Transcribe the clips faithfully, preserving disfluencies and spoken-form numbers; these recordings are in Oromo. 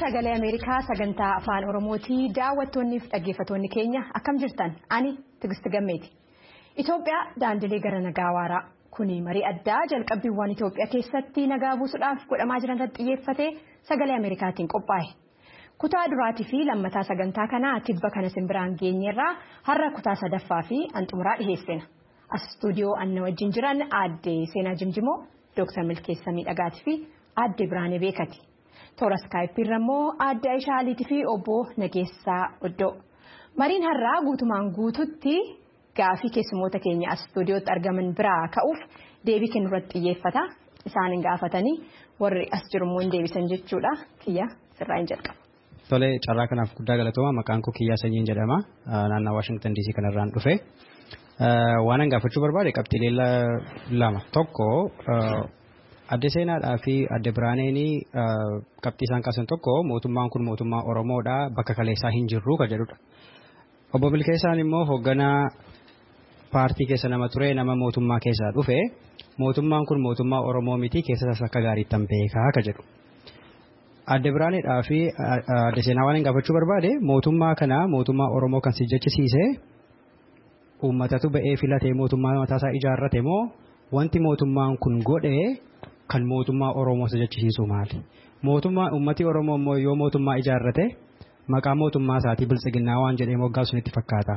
sagalee Ameerikaa sagantaa afaan Oromootii daawwattoonni fi dhaggeeffattoonni keenya akkam jirtan ani Tigisti Gammeeti. Itoophiyaa daandilee gara nagaa waaraa kuni marii addaa jalqabbiiwwan Itoophiyaa keessatti nagaa buusuudhaaf godhamaa jiran irratti xiyyeeffatee sagalee Ameerikaatiin qophaa'e. Kutaa duraatii fi lammataa sagantaa kanaa tibba kana simbiraan geenyerraa har'a kutaa sadaffaa fi xumuraa dhiheessina. As istuudiyoo anna wajjin jiran aadde Seenaa Jimjimoo, Dooktar Milkeessa Miidhagaatii fi aadde Biraanee Beekati. Toora Skype immoo aadde Aishaa Aliitii fi obbo Nageessaa Oddoo. Mariin har'aa guutumaan guututti gaafii keessummoota keenya as istuudiyootti argaman biraa ka'uuf deebii kennu irratti xiyyeeffata. Isaanin gaafatanii warri as jiru immoo hin deebisan jechuudha. Kiyya sirraa hin jalqaba. Tole carraa kanaaf guddaa galatooma. Maqaan koo Kiyyaa Sanyiin jedhama. Naannoo Washington D C kanarraan dhufe. Waan an gaafachuu barbaade qabxiilee lama. Tokko adde Seenaadhaa fi adde Biraaneenii qabxii isaan kaasan tokko mootummaan kun mootummaa Oromoodha bakka kaleessaa hin jirru kan jedhudha. Obbo Milkeessaan immoo hoogganaa paartii keessa nama ture nama mootummaa keessaa dhufe mootummaan kun mootummaa Oromoo miti keessas akka gaariitti tan beekaa kan jedhu. Adde Biraaneedhaa fi adde Seenaa waan gaafachuu barbaade mootummaa kana mootummaa Oromoo kan si jechisiise uummatatu ba'ee filatee mootummaa mataasaa ijaarrate moo wanti mootummaan kun godhe kan mootummaa Oromoo si jechisiisu maali? Mootummaa uummati Oromoo immoo yoo mootummaa ijaarrate maqaa mootummaa isaatii biltsiginnaa waan jedhee moggaa sunitti fakkaata.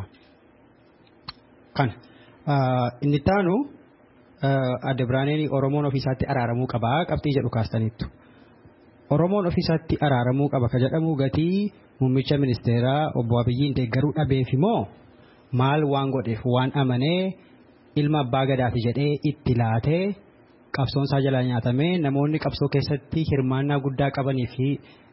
Kan inni taanu adde Biraaneen Oromoon ofiisaatti araaramuu qaba qabxii jedhu kaastaniittu. Oromoon ofiisaatti araaramuu qaba ka jedhamu gatii muummicha ministeeraa obbo Abiyyiin deeggaruu dhabeef moo maal waan godheef waan amanee ilma abbaa gadaati jedhee itti laatee qabsoon isaa jalaa nyaatamee namoonni qabsoo keessatti hirmaannaa guddaa qabanii fi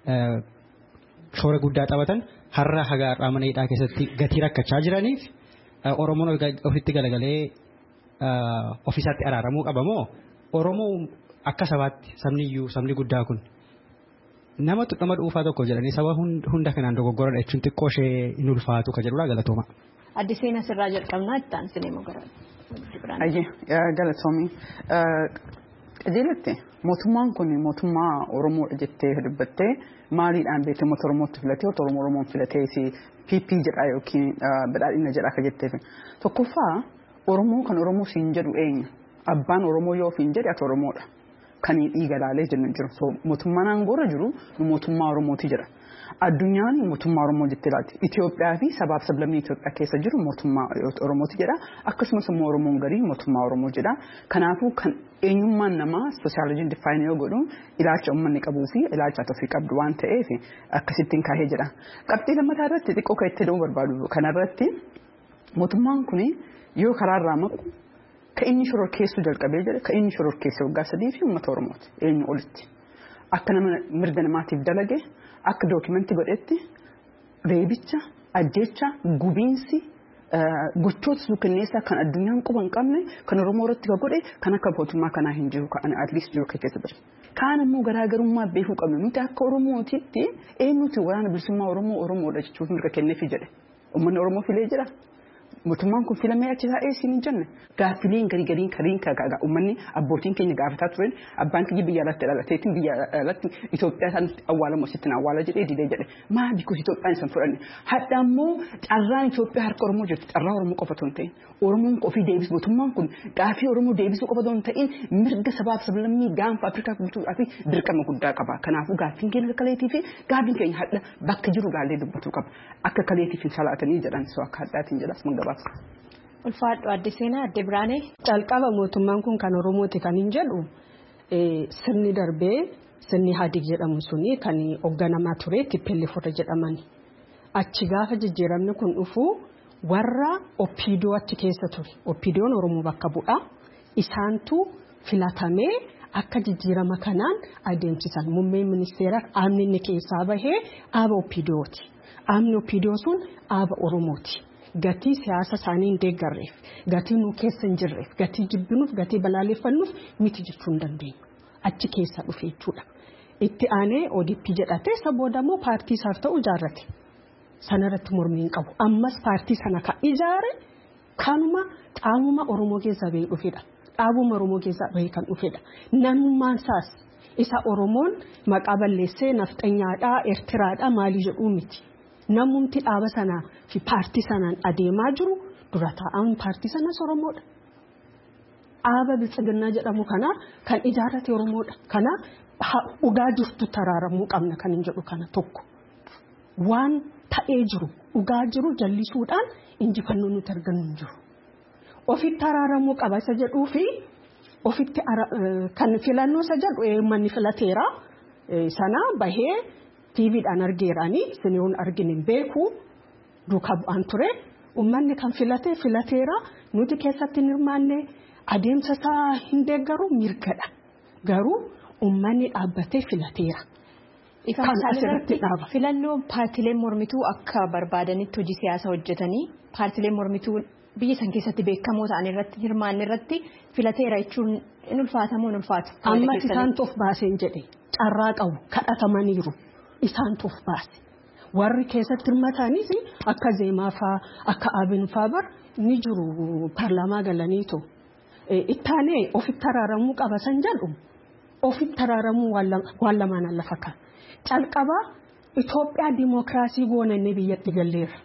shoora guddaa taphatan har'a hagaarraa mana hidhaa keessatti gatii rakkachaa jiraniif Oromoon ofitti galagalee ofiisaatti araaramuu qaba moo Oromoo akka sabaatti sabniyyuu sabni guddaa kun nama tuqama dhuunfaa tokko jedhanii saba hunda kanaan dogoggoradha jechuun xiqqoo ishee hin ulfaatu ka jedhudha galatooma. Adde Seenaa sirraa jalqabnaa ittaan sinema gara. Ayyee galatoomi. Qajeelatti mootummaan kun mootummaa Oromoodha jettee dubbattee maaliidhaan beekte uummata Oromootti filatee Oromoo Oromoon filatee si P P jedhaa yookiin badhaadhina jedhaa ka jetteef. Tokkoffaa Oromoo kan Oromoo siin jedhu eenyu? Abbaan Oromoo yoo ofiin jedhe ati Oromoodha. Kan dhiiga laalee jennu jiru. So mootummaan aangoorra jiru mootummaa Oromooti jedha. Addunyaan mootummaa Oromoo jettee laatti. Itoophiyaa fi sabaaf sablammii Itoophiyaa keessa jiru mootummaa Oromooti jedha. Akkasumas immoo Oromoon garii mootummaa Oromoo jedha. Kanaafuu kan eenyummaan namaa sooshaalojiin difaayinii yoo godhu ilaalcha uummanni qabuu fi ilaalcha ofii qabdu waan ta'eef akkasittiin kaahee jedha. Qabxii lammataa irratti xiqqoo kan itti da'uu barbaadu kanarratti mootummaan kun yoo karaarraa maqu ka inni shororkeessuu jalqabee jedhe ka inni shororkeesse waggaa sadii fi uummata Oromooti eenyu olitti akka nama mirga namaatiif dalage akka dookimentii godhetti reebicha ajjeecha gubiinsi gochoota suukanneessaa kan addunyaan quba hin qabne kan Oromoo irratti godhe kan akka mootummaa kanaa hin jiru kan at least jiru keessa jira. Kaan immoo garaagarummaa beekuu qabnu nuti akka Oromootitti eenyuti waraana bilisummaa Oromoo Oromoodha jechuuf mirga kenneefi jedhe. Uummanni Oromoo filee jira. Mootummaan kun filamee achi taa'ee siin hin jenne gaaffileen garii gariin kariin kagaa uummanni abbootiin keenya gaafataa turan abbaan kiyya biyya alatti dhalateetiin biyya alatti Itoophiyaa isaanitti awwaalamu asittiin awwaala jedhee didee jedhe maa bikuus Itoophiyaan isaan fudhanne hadda immoo carraan Itoophiyaa harka Oromoo jirti carraa Oromoo qofa osoo hin ta'in Oromoon ofii deebisu mootummaan kun gaaffii Oromoo deebisuu qofa osoo hin ta'in mirga sabaaf sablammii gaanfa Afrikaa guutuudhaa fi dirqama guddaa qaba kanaafuu gaaffiin keenya kaleetii fi gaaffiin keenya hadda bakka jiru gaallee dubbatu qaba akka kaleetiif hin salaatanii jedhan soo akka haddaatiin jedhas mangaba. Ulfaadhu adde Seenaa adde Biraanee. Calqaba mootummaan kun kan Oromooti kan hin jedhu sirni darbee sirni Hadig jedhamu suni kan hoogganamaa ture Tippelleefora jedhamani. Achi gaafa jijjiiramni kun dhufu warra Oppiidoo achi keessa ture. Oppiidoon Oromoo bakka bu'a. Isaantu filatamee akka jijjiirama kanaan adeemsisan. Muummeen ministeera aamni inni keessaa bahee aaba Oppiidooti. Aamni Oppiidoo sun aaba Oromooti. Gatii siyaasa isaanii hin deeggarreef, gatii nu keessa hin jirreef, gatii jibbinuuf, gatii balaaleffannuuf miti jechuu hin dandeenyu. Achi keessa dhufe jechuudha. Itti aanee O D P jedhatee isa booda immoo paartii isaaf ta'u ijaarrate. Sanarratti mormii hin qabu. Ammas paartii sana kan ijaare kanuma qaamuma Oromoo keessaa bahee dhufedha. Dhaabuma Oromoo keessaa bahee kan dhufedha. Namummaan isaas isa Oromoon maqaa balleessee nafxanyaadhaa Eertiraadhaa maalii jedhuu miti. Namumti dhaaba sanaa fi paartii sanaan adeemaa jiru dura taa'an paartii sanas Oromoodha. Dhaaba Biltsiginnaa jedhamu kana kan ijaarrate Oromoodha. Kana dhugaa jirtu taraaramuu qabna kan hin jedhu kana tokko. Waan ta'ee jiru dhugaa jiru jallisuudhaan injifannoo nuti argannu hin jiru. Ofitti taraaramuu qaba isa jedhuu fi ofitti kan filannoo isa jedhu manni filateera sana bahee tiiviidhaan argeeranii siniyoon argin hin beeku duukaa bu'aan ture. Uummanni kan filatee filateera nuti keessatti hin hirmaanne adeemsa isaa hin deeggaru mirgadha. Garuu uummanni dhaabbatee filateera. Kan asirratti dhaaba. Filannoo paartiileen mormituu akka barbaadanitti hojii siyaasaa hojjetanii paartiileen mormituu biyya san keessatti beekamoo ta'an irratti hirmaanne irratti filateera jechuun in ulfaatamoo in ulfaatu. Amma isaan toof baaseen jedhe carraa qabu kadhatamaniiru isaan toof baase. Warri keessatti hirmataniis akka Zeemaa fa'aa akka Abin fa'aa bar ni jiru paarlaamaa galaniitu. Ittaanee ofitti taraaramuu qaba san jedhu ofitti taraaramuu waan lamaan lafa ka'a. Calqaba Itoophiyaa dimookiraasii goonannee biyyatti galleera.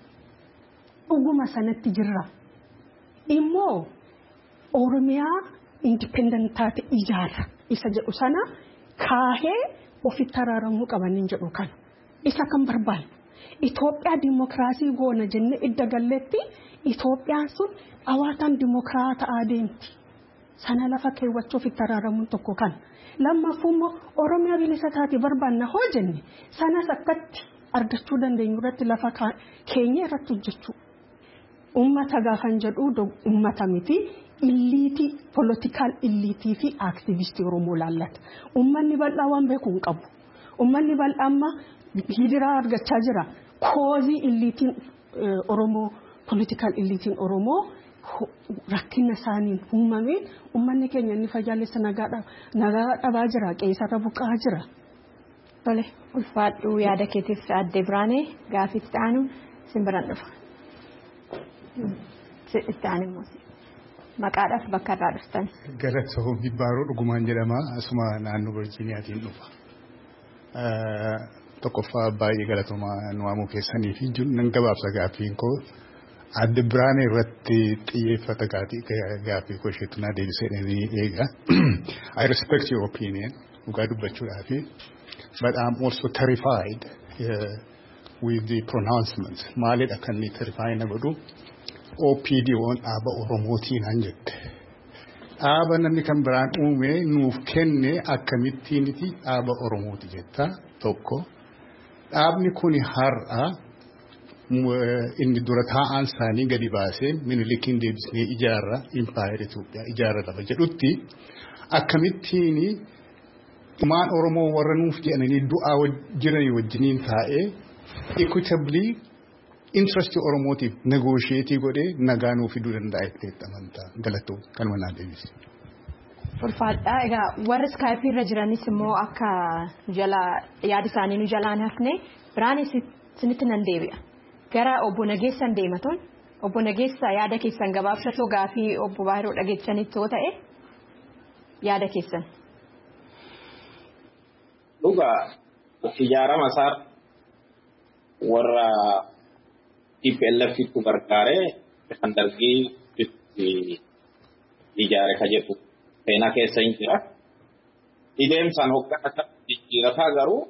Dhuguma sanatti jirra. Immoo Oromiyaa indipendentaate ijaarra isa jedhu sana kaahee ofitti taraaramuu qabanin jedhu kana. Isa kan barbaadu. Itoophiyaa dimookiraasii goona jennee idda galleetti Itoophiyaan sun dhawaataan dimookiraataa adeemti. Sana lafa keewwachuuf itti taraaramuun tokko kana. Lammaffuu immoo Oromiyaa bilisa taate barbaanna hoo jenne sanas akkatti argachuu dandeenyu irratti lafa keenya irratti hojjechuu. Uummata gaafan jedhu uummata miti illiitii politikaal illiitii fi aktivistii Oromoo laallata. Uummanni bal'aa waan beeku hin qabu. Uummanni bal'aa amma hidiraa argachaa jira. Koozii illiitiin Oromoo politikaal illiitiin Oromoo rakkina isaaniin uumameen uummanni keenya inni fayyaalessa nagaa dhabaa jira qeessarra buqqaa jira. Tole ulfaadhu yaada keetiif adde Biraanee gaafitti ta'anu simbiran dhufa. Itti aanimmoo maqaadhaaf bakka irraa dhuftan. Galatoomii Baaroo dhugumaan jedhama asuma naannoo Virgiiniyaatiin dhufa. Tokkoffaa baay'ee galatoomaa nu waamuu keessanii fi jiru nan gabaabsa gaaffiin koo. Adde Biraanee irratti xiyyeeffata gaaffii koo isheetu na deebisee eega. I respect your opinion. Dhugaa dubbachuudhaafi. But I'm also terrified uh, with the pronouncements. Maalidha kan inni terrify na godhu. O P D on dhaaba Oromootiin han jette. Dhaaba namni kan biraan uume nuuf kenne akkamittiiniti dhaaba Oromooti jetta tokko. Dhaabni kuni har'a inni dura taa'aan isaanii gadi baasee Minilikiin deebisnee ijaarra Impaayera Itoophiyaa ijaarra lafa jedhutti akkamittiini maan Oromoo warra nuuf jedhanii du'aa jiranii wajjiniin taa'ee equitably interest Oromootiif negotiate godhee nagaa nuuf fiduu danda'a itti amantaa galatoo kanuma naa deebise. Ulfaadhaa egaa warri Skype irra jiranis immoo akka jala yaada isaanii nu jalaan hafne Biraanee sinitti nan deebi'a. Gara obbo Nageessan deematoon obbo Nageessa yaada keessan gabaabsatoo gaafii obbo Baahiroo dhageechanitti yoo ta'e yaada keessan. Dhugaa ijaarama isaa warra T P L F itti gargaaree kan dargii itti ijaare ka jedhu seenaa keessa hin jira. Ideemsaan hoggana jijjiirataa garuu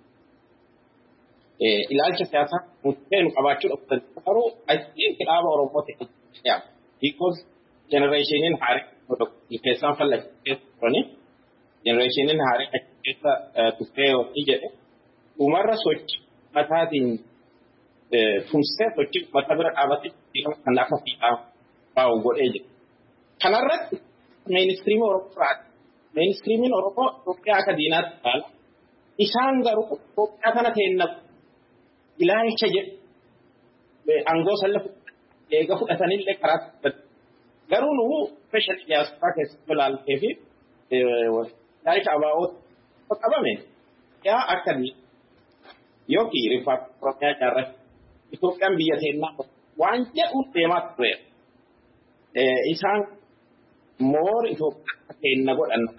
ilaalcha siyaasaa murteenu qabaachuu dhabdan garuu achiin kitaaba Oromoo ta'e because generationiin haarii keessaan fallachi turani generationiin haarii keessa tuffee hojii jedhe umarra sochii mataatiin tumsee sochii mata bira dhaabatee kan akka fiixaa baa'u godhee jira. Kanarratti mainstream Oromoo fa'aati. Mainstreamiin Oromoo Itoophiyaa akka diinaatti ilaala. Isaan garuu Itoophiyaa kana teenna ilaalcha jedhu aangoo salla eega fudhatanillee karaa garuu nu special diaspora keessatti ilaaltee fi ilaalcha abaa'oo qabame yaa akkami yookiin rifaat Oromiyaa ijaarrate Itoophiyaan biyya teennaa waan jedhu deemaa ture. Isaan moor Itoophiyaa teenna godhan gara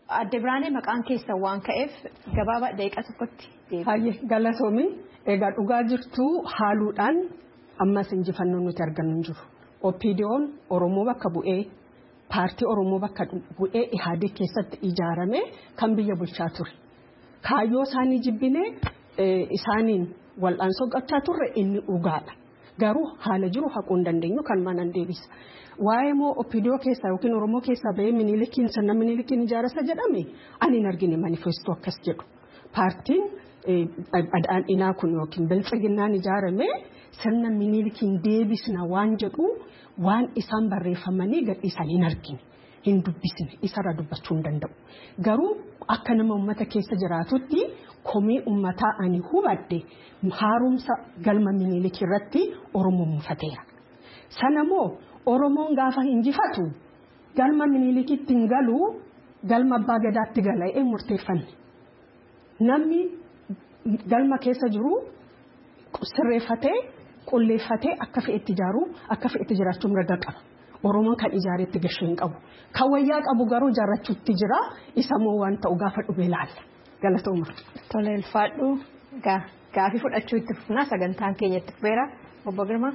Adde Biraanee maqaan keessa waan ka'eef gabaabaa daqiiqaa tokkotti. Hayyee galatoomi egaa dhugaa jirtu haaluudhaan ammas injifannoo nuti argannu hin jiru. O P D O'n Oromoo bakka bu'ee paartii Oromoo bakka bu'ee Ihaadeg keessatti ijaarame kan biyya bulchaa ture. Kaayyoo isaanii jibbinee isaaniin wal'aansoo gochaa turre inni dhugaadha. Garuu haala jiru haquu hin dandeenyu kan manan deebisa. Waa'ee moo O P D O keessaa yookiin Oromoo keessaa bahee Minilikiin sirna Minilikiin ijaarasa jedhame ani hin argine manifestoo akkas jedhu. Paartiin adhaadhinaa kun yookiin biltsiginnaan ijaarame sirna Minilikiin deebisna waan jedhu waan isaan barreeffamanii gadhiisan hin argine. Hin dubbisne isarra dubbachuu hin danda'u. Garuu akka nama uummata keessa jiraatutti komii uummataa ani hubadde haaromsa galma Minilikii irratti Oromoon mufateera. Sana moo Oromoon gaafa injifatu galma Minilikiitti hin galu galma abbaa gadaatti gala'ee murteeffanne. Namni galma keessa jiru sirreeffatee qulleeffatee akka fe'etti ijaaruu akka fe'etti jiraachuun mirga qaba. Oromoon kan ijaareetti gashuu hin qabu. Kan wayyaa qabu garuu ijaarrachuutti jira. Isa moo waan ta'u gaafa dhufee ilaalla. Galatooma. Tole ulfaadhu gaafii fudhachuu itti fufnaa sagantaan keenya itti fufeera. Obbo Girmaa.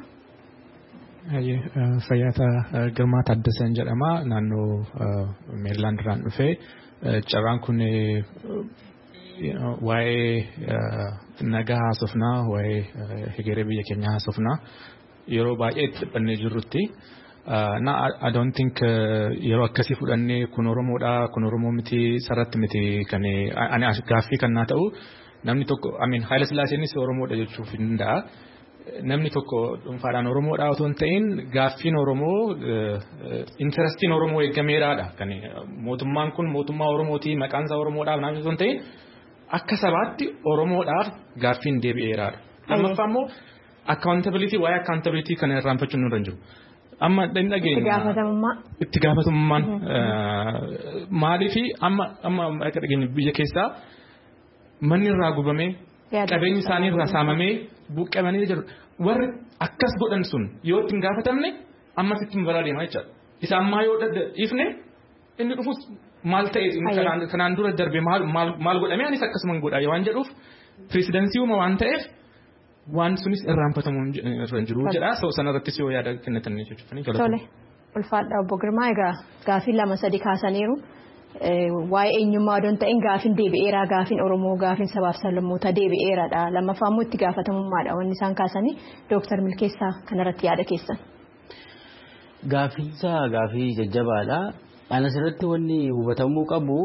Fayyaata Girmaa Taaddasan jedhama naannoo Meerilaand irraan dhufee carraan kun waa'ee nagaa haasofnaa waa'ee hegeree biyya keenyaa haasofnaa yeroo baay'ee itti dhiphannee jirrutti. Na I don't think yeroo akkasii fudhannee kun Oromoodha kun Oromoo miti sarratti miti kan ani gaaffii kan naa ta'u namni tokko I mean Haayile Sillaaseenis Oromoodha jechuuf hin danda'a. Namni tokko dhuunfaadhaan Oromoodha otoo hin ta'in gaaffiin Oromoo interestiin Oromoo eeggameeraadha. Kan mootummaan kun mootummaa Oromooti maqaan isaa Oromoodhaaf naaf otoo hin ta'in akka sabaatti Oromoodhaaf gaaffiin deebi'eeraadha. Lammaffaa immoo accountability waa'ee accountability kana irraanfachuun nurra hin jiru. Amma dhageenya itti gaafatamummaa itti gaafatamummaan maaliifi amma amma akka dhageenya biyya keessaa manni irraa gubamee qabeenyi isaanii irraa saamamee buqqamanii jiru warri akkas godhan sun yoo ittiin gaafatamne ammas ittiin baraa deemaa jechaadha. Isa ammaa yoo ifne inni dhufus maal ta'e kanaan dura darbe maal godhamee anis akkasuman godhaa waan jedhuuf pireesidansiiwuma waan ta'eef waan sunis irraanfatamu irra jiru jedha so sanarrattis yoo yaada kennatan jechuudha. Tole ulfaadha Obbo Girmaa egaa gaafii lama sadi kaasaniiru waa'ee eenyummaa odoon ta'in gaafiin deebi'eeraa gaafiin Oromoo gaafiin sabaaf sablammoota deebi'eeraadha lammaffaa immoo itti gaafatamummaadha wanni isaan kaasanii Dooktar Milkeessaa kanarratti yaada keessan. Gaafiinsa gaafii jajjabaadha. Anas irratti wanni hubatamuu qabu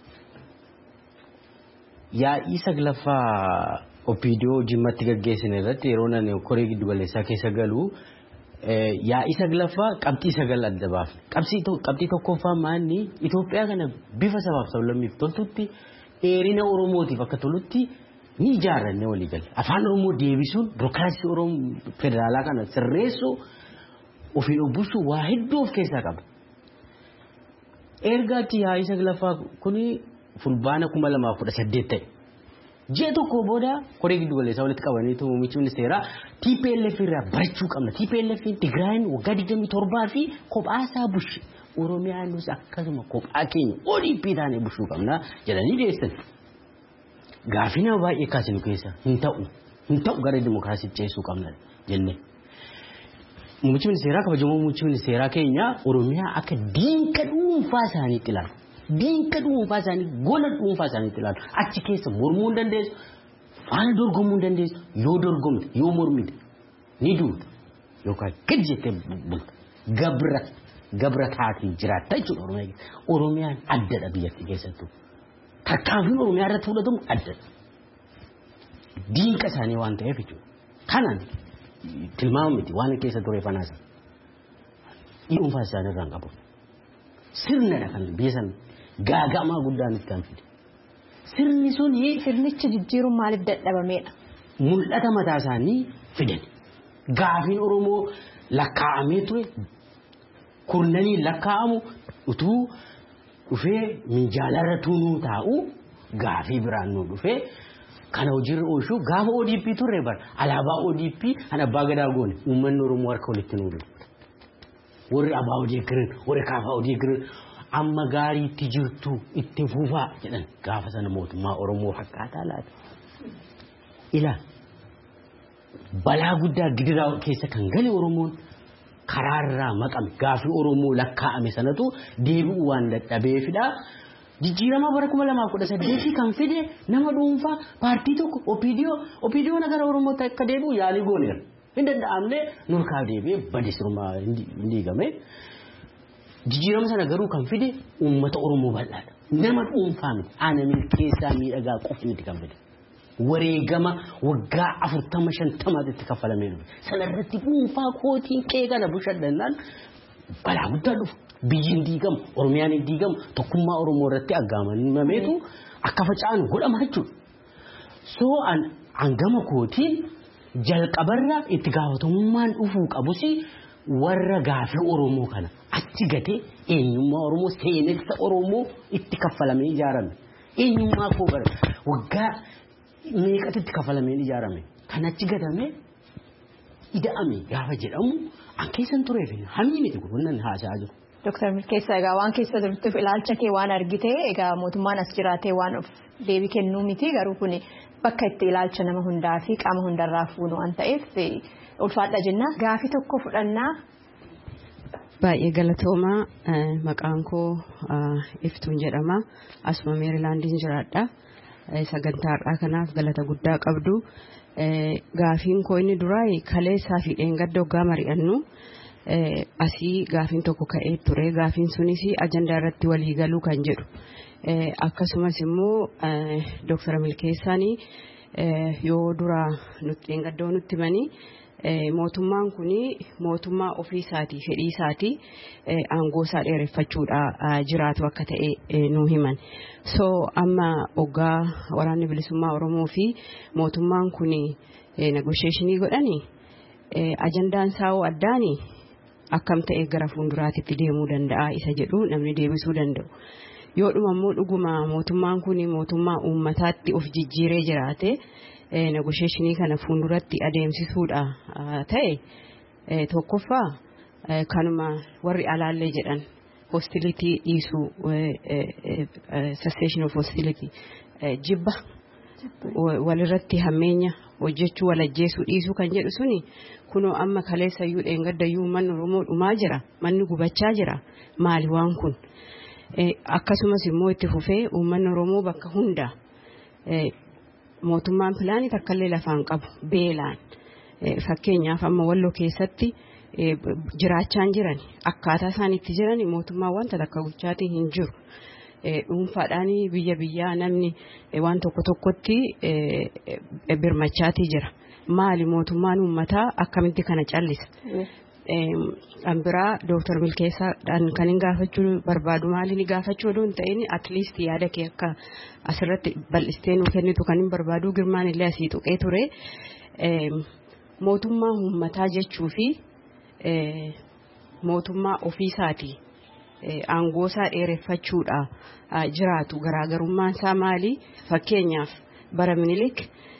yaa'ii saglaffaa O P D O jimmatti gaggeessine irratti yeroo nan koree giddu galeessaa keessa galu yaa'ii saglaffaa qabxii sagal adda baafne. Qabxii tokkoffaa maanni Itoophiyaa kana bifa sabaaf sablammiif toltutti dheerina Oromootiif akka tolutti ni ijaarranne walii galle. Afaan Oromoo deebisuun birokiraasii Oromoo federaalaa kana sirreessuu ofii obbusuu waa hedduu of keessaa qaba. Ergaatti yaa'ii saglaffaa kuni fulbaana kuma lamaaf kudha saddeet ta'e. Ji'a tokko booda koree giddu galeessaa walitti qabaniitu muummichi ministeeraa T P L F irraa barachuu qabna. T P L F Tigraayin waggaa digdamii torbaa fi kophaasaa bushe Oromiyaanis akkasuma kophaa keenya O D P taanee bushuu qabna jedhanii dhiyeessan. Gaafii nama baay'ee kaasinu keessa hin ta'u hin ta'u gara dimookiraasiitti ceesuu qabna jennee. Muummichi ministeeraa kabajamoo muummichi ministeeraa keenya Oromiyaa akka diinqa dhuunfaa isaaniitti ilaalu. Diinqa dhuunfaa isaanii gola dhuunfaa isaaniitti ilaalu achi keessa mormuu hin dandeessu faana dorgomuu hin dandeessu yoo dorgomte yoo mormite ni duuta yookaan gadi jettee bulta gabra gabra taatee jiraatta jechuudha Oromiyaa. Oromiyaan addadha biyyattii keessattuu tarkaanfiin Oromiyaa irratti fudhatamu addadha diinqa isaanii waan ta'eef jechuudha. Kanaan tilmaama miti waan keessa ture fanaasa dhuunfaa isaanii irraan qabu. Sirnadha kan biyya sana gaaga'amaa guddaan itti kan fide. Sirni suni sirnichi jijjiiruun maaliif dadhabameedha? Mul'ata mataa isaanii fidan. Gaafiin Oromoo lakkaa'amee ture kurnanii lakkaa'amu utuu dhufee minjaalarra tuunuu taa'u gaafii biraan nu dhufee kana hojiirra oolchuu gaafa O D P turre bara alaabaa O D P kan abbaa gadaa goone uummanni Oromoo harka walitti nuudhu. Warri abbaa odii girin warri kaafaa odii girin amma gaariitti jirtu itti fufaa jedhan gaafa sana mootummaa Oromoo fakkaataa laata. Ila balaa guddaa gidiraa keessa kan gale Oromoon karaarraa maqame gaafi Oromoo lakkaa'ame sanatu deebi'uu waan dadhabeefidha. Jijjiirama bara kuma lamaaf kudha saddeetii kan fide nama dhuunfaa paartii tokko Opiidiyoo Opiidiyoo nagara Oromoo akka deebi'u yaalii gooneera. Hin danda'amne nurkaa deebi'ee badisrumaa hin diigame. Jijjiirama sana garuu kan fide uummata Oromoo bal'aadha. Nama dhuunfaa miti aanamiin keessaa miidhagaa qofti miti kan fide. Wareegama waggaa afurtama shantamaatti itti kaffalamee dhufe. Sana irratti dhuunfaa kootiin qe'ee kana bushadhannaan balaa guddaa dhufu. Biyyiin diigamu, Oromiyaan hin diigamu, tokkummaa Oromoo irratti aggaamameetu akka faca'an godhama jechuudha. Soo hangama kootiin jalqabarra itti gaafatamummaan dhufuu qabusi warra gaafii Oromoo kana achi gatee eenyummaa Oromoo seenessa Oromoo itti kaffalamee ijaarame. Eenyummaa koo bara waggaa meeqatti itti kaffalamee ijaarame. Kan achi gatame ida'ame gaafa jedhamu an keessan tureef hammi miti kun haasa'aa jiru. Doktor Milkeessaa egaa waan keessa jirtuuf ilaalcha kee waan argite egaa mootummaan as jiraatee waan of deebii kennuu miti garuu kun bakka itti ilaalcha nama hundaa fi qaama hundarraa fuunu waan ta'eef ulfaadha jenna. Gaafii tokko fudhannaa. Baay'ee galatoomaa maqaan koo Iftuun jedhama. Asuma Meerilaandiin jiraadha. Sagantaa har'aa kanaaf galata guddaa qabdu. Gaafiin koo inni duraa kaleessaa fi dheengadda hoggaa mari'annu. Asii gaafiin tokko ka'ee ture gaafiin sunis ajandaa irratti walii galuu kan jedhu akkasumas immoo Dr. Milkeessaan yoo dura nutti dheengaddoo nutti manii mootummaan kun mootummaa ofii isaatii fedhii isaatii aangoo isaa dheereffachuudha jiraatu akka ta'e nuu himan. So amma hoggaa waraanni bilisummaa Oromoo fi mootummaan kun negotiationii godhanii ajandaan isaa addaanii. Akkam ta'e gara fuulduraatti deemuu danda'a isa jedhu namni deebisuu danda'u. Yoo dhumammoo dhuguma mootummaan kun mootummaa uummataatti of jijjiiree jiraate negotiationii kana fuulduratti adeemsisuudha ta'e tokkoffaa kanuma warri alaallee jedhan hostility dhiisuu cessation of hostility jibba walirratti hammeenya hojjechuu walajjeesuu dhiisuu kan jedhu suni kunoo amma kaleessayyuu dheengaddayyuu manni Oromoo dhumaa jira manni gubachaa jira maali waan kun akkasumas immoo itti fufee uummanni Oromoo bakka hunda mootummaan pilaanii takkallee lafaan qabu beelaan fakkeenyaaf amma Walloo keessatti jiraachaan jiran akkaataa isaan itti jiran mootummaa wanta takka gochaatiin hin jiru. Dhuunfaadhaan biyya biyyaa namni waan tokko tokkotti birmachaatii jira. Maali mootummaan uummataa akkamitti kana callisa? Ambiraa Dooktar Milkeessaa kan hin gaafachuu barbaadu maali ni gaafachuu oduun ta'in at least yaada kee akka asirratti bal'istee nuu kennitu kan hin barbaadu girmaan illee asii tuqee ture. Mootummaa uummataa jechuu fi mootummaa ofiisaatii. Aangoo isaa dheereffachuudha jiraatu garaagarummaan isaa maali fakkeenyaaf bara Minilik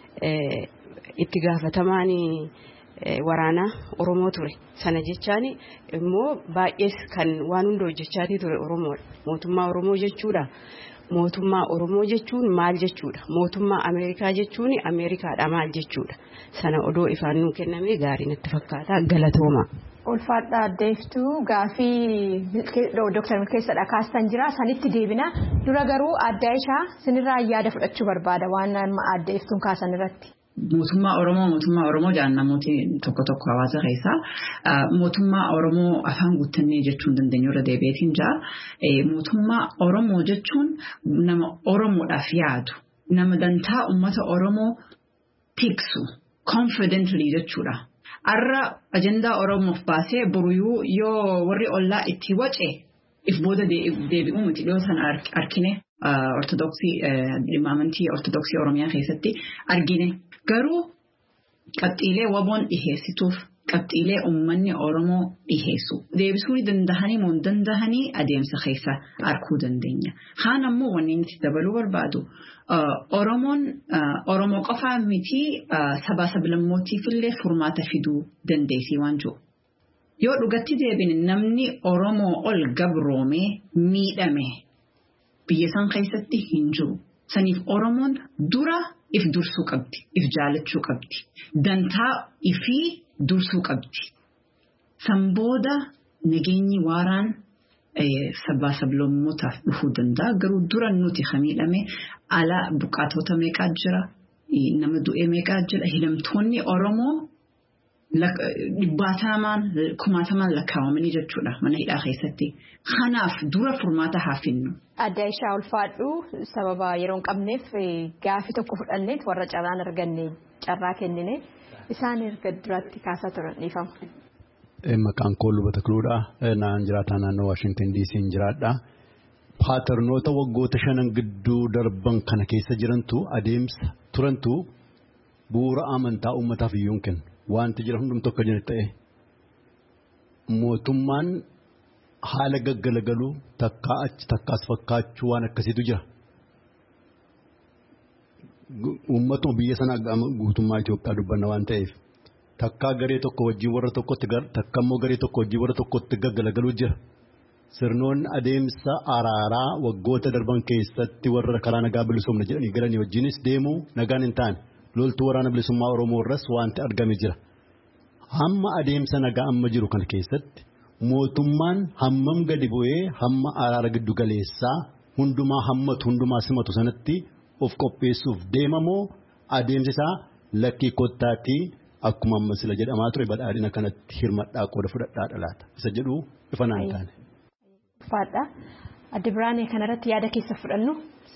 itti gaafatamaan waraana Oromoo ture sana jechaan immoo baay'ees kan waan hunda hojjechaatii ture Oromoodha mootummaa Oromoo jechuudha mootummaa Oromoo jechuun maal jechuudha mootummaa Ameerikaa jechuun Ameerikaadha maal jechuudha sana odoo ifaan nuu kenname gaarii natti fakkaata galatooma. Ulfaadha addeeftuu gaafii Dooktar Milkeessaa kaastan jira sanitti deebina dura garuu adda ishaa sinirraa yaada fudhachuu barbaada waan addeeftuun kaasan irratti. Mootummaa Oromoo mootummaa Oromoo jedhan namooti tokko tokko hawaasa keessaa mootummaa Oromoo afaan guuttannee jechuun dandeenyu irra deebiitiin jira. Mootummaa Oromoo jechuun nama Oromoodhaaf yaadu nama dantaa uummata Oromoo tiksu confidently jechuudha. Arra ajandaa Oromoof baasee boruyuu yoo warri ollaa itti wace if booda deebi'uu miti dhiyoo sana arkine ortodoksii dhimma amantii ortodoksii Oromiyaa keessatti argine. Garuu qabxiilee waboon dhiheessituuf qabxiilee uummanni Oromoo dhiheessu. Deebisuu dandahanii moo dandahanii adeemsa keessa arkuu dandeenya. Haan ammoo wanni nuti dabaluu barbaadu Oromoon Oromoo qofaa miti sabaa sablammootiif illee furmaata fiduu dandeessi waan jiru. yoo dhugatti deebine namni Oromoo ol gabroomee miidhame biyya san keessatti hin jiru. Saniif Oromoon dura if dursuu qabdi, if jaalachuu qabdi, dantaa ifii dursuu qabdi. San booda nageenyi waaraan sabbaa sablammootaaf dhufuu danda'a. Garuu dura nuti miidhame ala buqqaatota meeqaa jira, nama du'ee meeqaa jira, hidhamtoonni Oromoo dhibbaatamaan kumaatamaan lakkaawamanii jechuudha mana hidhaa keessatti. Kanaaf dura furmaata haa finnu. Adda Ishaa ulfaadhu sababa yeroo hin qabneef gaafii tokko fudhanneet warra carraan arganne carraa kennine isaan erga duratti kaasaa turan dhiifama. Maqaan koo Lubata Kiruudha. Naan jiraataa naannoo Waashingtan D C jiraadha. Paaternoota waggoota shanan gidduu darban kana keessa jirantu adeemsa turantu bu'uura amantaa uummataaf iyyuu kennu. Wanti jira hundumtu akka jiru ta'e mootummaan haala gaggalagalu takkaa achi takkaas fakkaachuu waan akkasiitu jira. Uummatuma biyya sanaa guutummaa Itoophiyaa dubbanna waan ta'eef takkaa garee tokko wajjin warra tokkotti takka immoo garee tokko wajjin warra tokkotti gaggalagaluu jira. Sirnoonni adeemsa araaraa waggoota darban keessatti warra karaa nagaa bilisumna jedhanii galanii wajjinis deemuu nagaan hin taane. Loltuu waraana bilisummaa Oromoo irras wanti argame jira. Hamma adeemsa nagaa amma jiru kana keessatti mootummaan hammam gadi bu'ee hamma araara giddu galeessaa hundumaa hammatu hundumaa simatu sanatti of qopheessuuf deemamoo adeemsi isaa lakkii kottaatii akkuma amma sila jedhamaa ture badhaadhina kanatti hirmadhaa qooda fudhadhaa dhalaata. Isa jedhu ifa naan taane. Faadha. Adde Biraanee kanarratti yaada keessa fudhannu.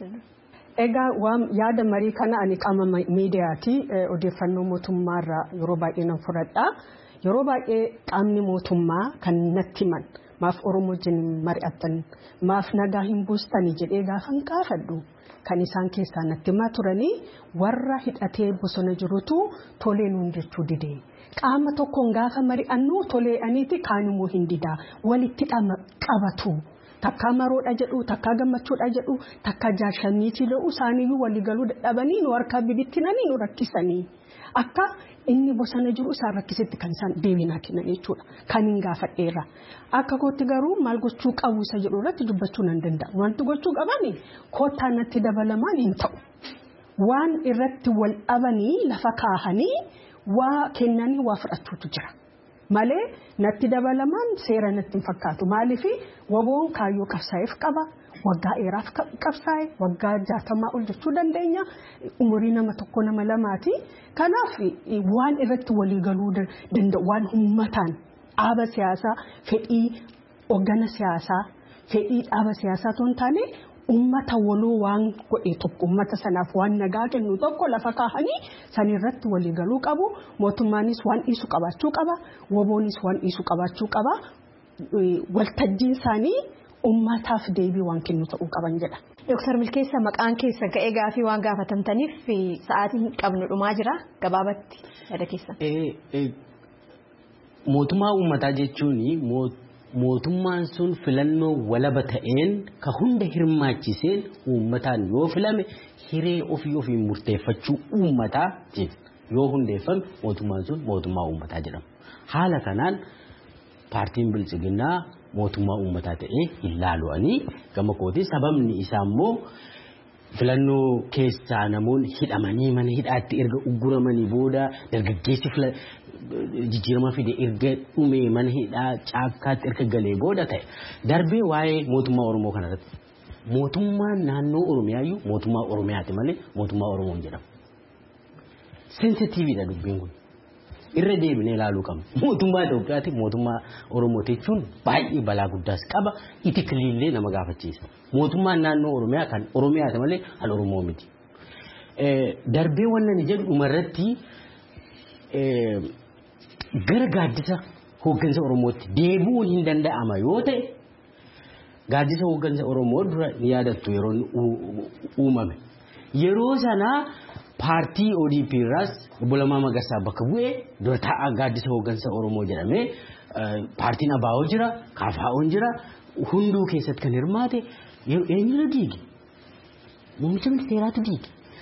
Egaa waan yaada marii kana ani qaama miidiyaati odeeffannoo mootummaarraa yeroo baay'ee nan fudhadha. Yeroo baay'ee qaamni mootummaa kan natti himan maaf Oromoo wajjin mari'attan maaf nagaa hin buustanii jedhee gaafan gaafadhu kan isaan keessaa natti himaa turanii warra hidhatee bosona jirutu tolee nuun jechuu didee. Qaama tokkoon gaafa mari'annu tolee'aniiti kaanimmoo hin didaa walitti qabatu. Takka maroodha jedhu, takka gammachuudha jedhu, takka jaashaniitii jedhu isaaniyyuu walii galuu dadhabanii nu harkaa bibittinanii nu rakkisanii. Akka inni bosona jiru isaan rakkisetti kan isaan deebinaa kennan jechuudha. Kan hin gaafadheera. Akka kootti garuu maal gochuu qabu isa jedhu irratti dubbachuu nan danda'a. Wanti gochuu qabani koottaa natti dabalamaan hin ta'u. Waan irratti wal dhabanii lafa kaahanii waa kennanii waa fudhachuutu jira. Malee natti dabalamaan seera natti hin fakkaatu. Maaliif waboon kaayyoo qabsaa'eef qaba. Waggaa dheeraaf qabsaa'e. Waggaa jaatamaa ol jechuu dandeenya. Umurii nama tokko nama lamaati. Kanaaf waan irratti walii galuu danda'u waan uummataan dhaaba siyaasaa fedhii hoggana siyaasaa fedhii dhaaba siyaasaa osoo hin taane ummata waloo waan godhe tokko ummata sanaaf waan nagaa kennu tokko lafa kaahanii san irratti walii galuu qabu. Mootummaanis waan dhiisu qabaachuu qaba. Waboonis waan dhiisu qabaachuu qaba. Waltajjiin isaanii ummataaf deebii waan kennu ta'uu qaban jedha. Dooktar Milkeessa maqaan keessa ga'ee gaafii waan gaafatamtaniif sa'aatiin qabnu dhumaa jira gabaabatti yaada keessa. Mootummaa uummataa jechuun mootummaan sun filannoo walaba ta'een ka hunda hirmaachiseen uummataan yoo filame hiree ofii ofii murteeffachuu uummataatiif yoo hundeeffame mootummaan sun mootummaa uummataa jedhama. Haala kanaan paartiin bilchiginaa mootummaa uummataa ta'ee ilaalu'anii gama kootii sababni isaa immoo filannoo keessaa namoonni hidhamanii mana hidhaatti erga ugguramanii booda dargaggeessi jijjiirama fide erga dhumee mana hidhaa caakkaatti erga galee booda ta'e darbee waa'ee mootummaa Oromoo kanarratti mootummaan naannoo Oromiyaayyuu mootummaa Oromiyaati malee mootummaa Oromoo hin jedhamu. Sensitiividha dubbiin kun. Irra deebinee ilaaluu qabna. Mootummaa Itoophiyaati mootummaa Oromoo jechuun baay'ee balaa guddaas qaba. Itikilillee nama gaafachiisa. Mootummaan naannoo Oromiyaa kan Oromiyaati malee kan Oromoo miti. Darbee wannan jedhu dhumarratti gara gaaddisa hooggansa Oromootti deebi'uun hin danda'ama yoo ta'e gaaddisa hooggansa Oromoo dura ni yaadattu yeroo uumame. Yeroo sanaa paartii O D P irraas obbo Lammaa Magarsaa bakka bu'ee dura taa'aa gaaddisa hooggansa Oromoo jedhamee paartiin A B O jira, K F O jira, hunduu keessatti kan hirmaate eenyutu diige? Muummicha ministeeraatu diige.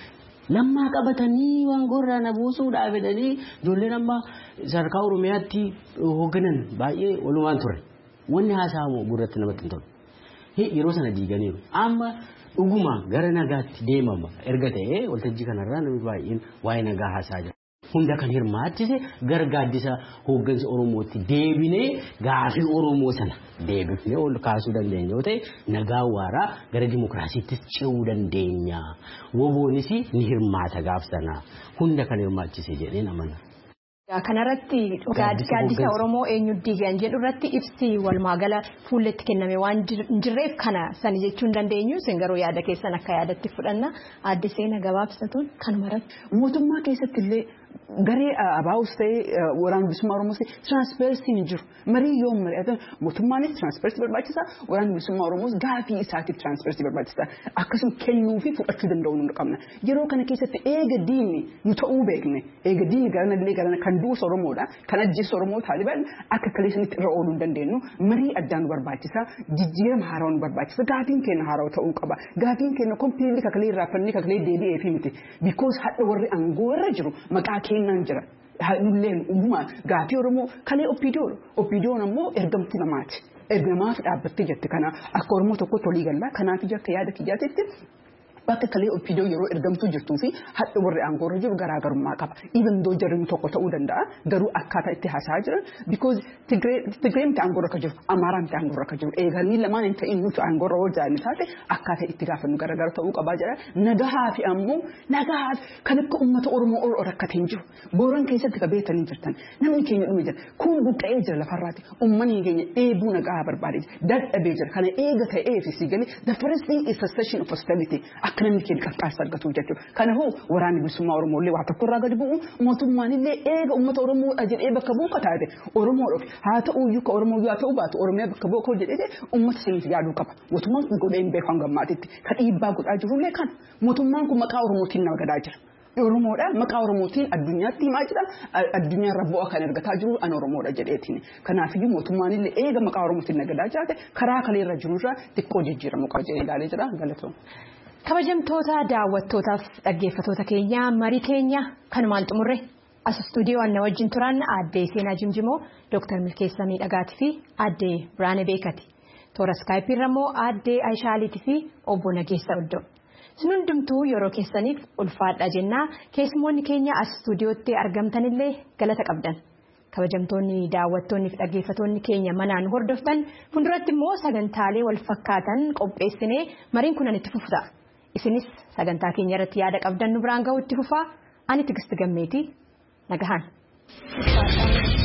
lammaa qabatanii waan gorraa na buusuudhaaf jedhanii ijoolleen amma sadarkaa Oromiyaatti hoogganan baay'ee walumaan ture. Wanni haasa'amu gurratti namatti hin tolu. Yeroo sana diiganiiru. Amma dhuguma gara nagaatti deemama erga ta'ee waltajjii kanarraa namni baay'een waa'ee nagaa haasa'aa jira. Hunda kan hirmaachise gara gaaddisa hooggansa Oromootti deebinee gaafii Oromoo sana deebifnee ol kaasuu dandeenya yoo ta'e nagaa waaraa gara dimokiraasiittis ce'uu dandeenya. Woboonis ni hirmaata gaaf sana hunda kan hirmaachise jedheen amana. Kanarratti gaaddisa Oromoo eenyu diigan jedhu irratti ibsi walumaagala fuulletti kenname waan jirreef kana sani jechuun dandeenyu isin garuu yaada keessan akka yaadatti fudhanna adde Seenaa gabaabsatuun kanumarratti. Mootummaa keessatti illee garee abaa'us ta'ee waraana bilisummaa Oromoos tiraanspeersii hin jiru. Marii yoo mari'atan mootummaanis tiraanspeersii barbaachisa waraana bilisummaa Oromoos gaafii isaatiif tiraanspeersii barbaachisa. Akkasuma kennuu fi fudhachuu danda'uu nu qabna. Yeroo kana keessatti eega diinni nu ta'uu beekne eega diinni garana illee garana kan duusa Oromoodha kan ajjeesu Oromoo Taaliban akka kaleessanitti irra ooluu hin dandeenyu marii addaa nu barbaachisa jijjiirama haaraa nu barbaachisa gaafiin keenya haaraa ta'uu qaba gaafiin keenya kompiilii kakalee irraa fannii kakalee deebi'ee fi miti because hadha warri aangoo irra jiru maqaa kennaan jira. Nulleen uumaa gaafii Oromoo kalee Oppiidoo Oppiidoon ammoo ergamti namaati. Ergamaaf dhaabbattee jirti kana akka Oromoo tokko tolii gallaa kanaaf akka yaada kiyyaatitti bakka kalee Oppiidoo yeroo ergamtuu jirtuu fi hadha warri aangoo irra jiru garaagarummaa qaba. Even though jarri tokko ta'uu danda'a garuu akkaataa itti haasa'aa jiran because Tigree miti aangoo irra jiru Amaaraa miti aangoo irra jiru eeganii lamaan hin ta'in nuti aangoo irra hojjaan taate akkaataa itti gaafannu garaagara ta'uu qabaa jira. Nagahaa fi ammoo nagahaa kan akka uummata Oromoo ol rakkatee hin jiru. Booran keessatti qabeetanii jirtan namni keenya dhume jira kun buqqa'ee jira lafarraati uummanni keenya dheebuu nagaa barbaadee jira dadhabee jira kana eega ta'ee fi sigalee the first thing is a session of hostility. Akkanni keenya qarqaarsa argatu jechuudha. Kanaafuu waraanni bilisummaa Oromoo illee waa tokko irraa gadi bu'u mootummaan illee eega uummata Oromoo jedhee bakka bu'u taate Oromoo dhufe haa ta'u iyyuu ka Oromoo yaa ta'u baatu Oromiyaa bakka bu'u jedhee uummata siniif yaaduu qaba. Mootummaan kun godhee hin beeku hanga ammaatitti ka dhiibbaa godhaa jirullee kana mootummaan kun maqaa Oromootiin nama gadaa jira. Oromoodha maqaa Oromootiin addunyaatti himaa jira addunyaa irra bu'aa kan argataa jiru an Oromoodha jedheetiin. Kanaafiyyuu mootummaan illee eega maqaa Oromootiin nagadaa jiraate karaa kalee irra jirurraa xiqqoo jijjiiramuu qaba jedhee ilaalee jira galatoom. Kabajamtoota daawwattootaaf dhaggeeffattoota keenya marii keenya kanumaan xumurre as istuudiyoo anna wajjin turan aadde Seenaa Jimjimoo Dooktar Milkeessaa Miidhagaatii fi aadde Biraanee Beekati. Toora Skype irra immoo aadde Ayshaaliitii fi obbo Nageessaa Oddoo. Isin hundumtuu yeroo keessaniif ulfaadha jennaa keessummoonni keenya as istuudiyootti argamtanillee galata qabdan. Kabajamtoonni daawwattoonni fi dhaggeeffattoonni keenya manaan hordoftan fuulduratti immoo sagantaalee wal fakkaatan qopheessinee mariin kunan itti fufuta. Isinis sagantaa keenya irratti yaada qabdan nu biraan ga'uu itti fufaa ani Tigist Gammeetii nagahaan.